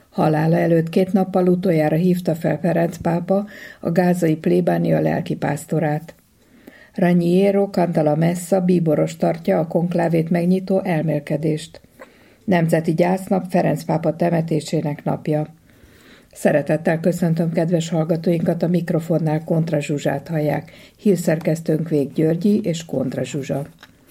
Halála előtt 2 nappal utoljára hívta fel Ferenc pápa a gázai plébánia lelkipásztorát. Raniero Cantalamessa bíboros tartja a konklávét megnyitó elmélkedést. Nemzeti gyásznap, Ferenc pápa temetésének napja. Szeretettel köszöntöm kedves hallgatóinkat, a mikrofonnál Kontra Zsuzsát hallják. Hírszerkesztőnk Vég Györgyi és Kontra Zsuzsa.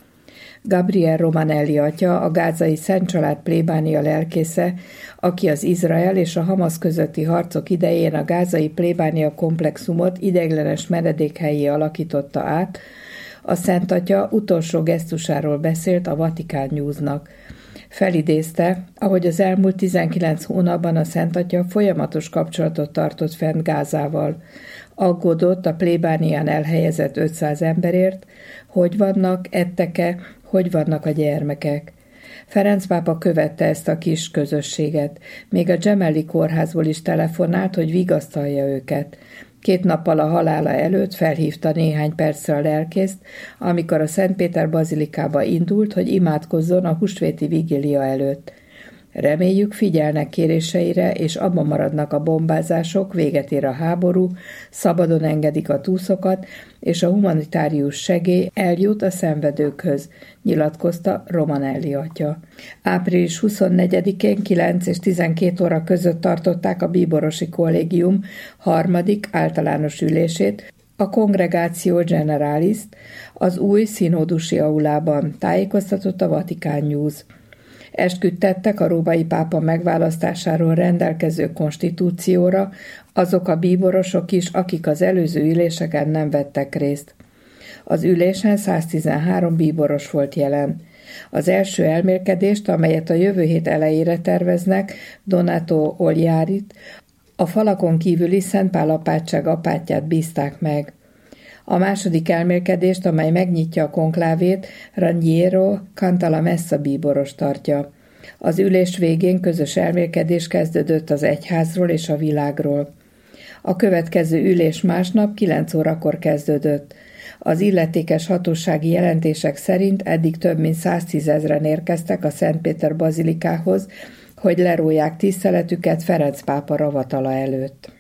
Gabriel Romanelli atya, a gázai Szent Család plébánia lelkésze, aki az Izrael és a Hamasz közötti harcok idején a gázai plébánia komplexumot ideiglenes menedékhelyé alakította át, a Szent Atya utolsó gesztusáról beszélt a Vatikán Newsnak. Felidézte, ahogy az elmúlt 19 hónapban a Szent Atya folyamatos kapcsolatot tartott fenn Gázával. Aggódott a plébánián elhelyezett 500 emberért, hogy vannak, ettek-e, hogy vannak a gyermekek. Ferenc pápa követte ezt a kis közösséget. Még a Gemelli kórházból is telefonált, hogy vigasztalja őket. 2 nappal a halála előtt felhívta néhány percre a lelkészt, amikor a Szent Péter bazilikába indult, hogy imádkozzon a húsvéti vigília előtt. Reméljük, figyelnek kéréseire, és abban maradnak a bombázások, véget ér a háború, szabadon engedik a túszokat, és a humanitárius segély eljut a szenvedőkhöz, nyilatkozta Romanelli atya. Április 24-én 9 és 12 óra között tartották a bíborosi kollégium 3. általános ülését, a Congregatio Generalis az új színódusi aulában, tájékoztatott a Vatikán News. Esküdtettek a római pápa megválasztásáról rendelkező konstitúcióra azok a bíborosok is, akik az előző üléseken nem vettek részt. Az ülésen 113 bíboros volt jelen. Az első elmélkedést, amelyet a jövő hét elejére terveznek, Donato Oljárit, a falakon kívüli Szent Pál apátság apátját bízták meg. A második elmélkedést, amely megnyitja a konklávét, Raniero Cantalamessa bíboros tartja. Az ülés végén közös elmélkedés kezdődött az egyházról és a világról. A következő ülés másnap 9 órakor kezdődött. Az illetékes hatósági jelentések szerint eddig több mint 110 000-en érkeztek a Szent Péter bazilikához, hogy lerólják tiszteletüket Ferenc pápa ravatala előtt.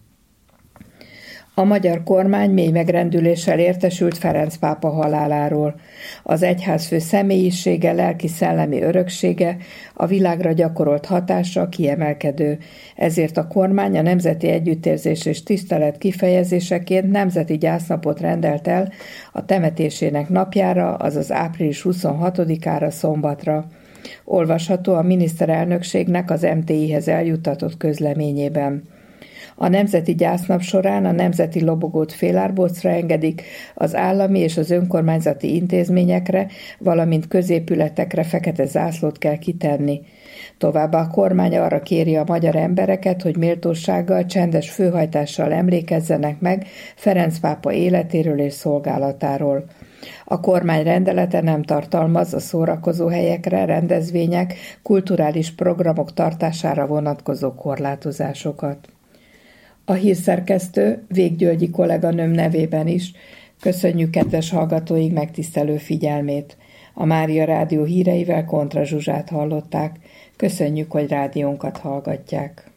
A magyar kormány mély megrendüléssel értesült Ferenc pápa haláláról. Az egyházfő személyisége, lelki-szellemi öröksége, a világra gyakorolt hatása kiemelkedő. Ezért a kormány a nemzeti együttérzés és tisztelet kifejezéseként nemzeti gyásznapot rendelt el a temetésének napjára, azaz április 26-ára szombatra. Olvasható a miniszterelnökségnek az MTI-hez eljuttatott közleményében. A nemzeti gyásznap során a nemzeti lobogót félárbocra engedik, az állami és az önkormányzati intézményekre, valamint középületekre fekete zászlót kell kitenni. Továbbá a kormány arra kéri a magyar embereket, hogy méltósággal, csendes főhajtással emlékezzenek meg Ferenc pápa életéről és szolgálatáról. A kormány rendelete nem tartalmaz a szórakozóhelyekre, rendezvények, kulturális programok tartására vonatkozó korlátozásokat. A hírszerkesztő Vég Györgyi kolléganőm nevében is köszönjük kedves hallgatóink megtisztelő figyelmét. A Mária Rádió híreivel Kontra Zsuzsát hallották. Köszönjük, hogy rádiónkat hallgatják.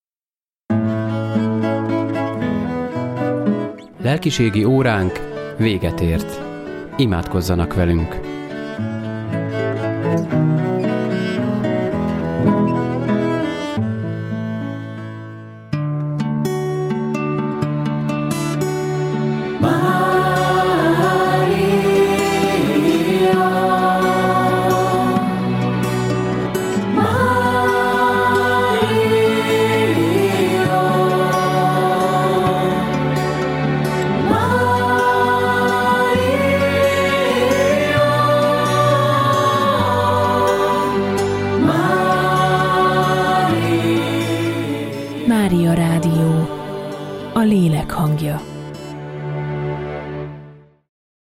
Lelkiségi óránk véget ért. Imádkozzanak velünk! Mária Rádió, a lélek hangja.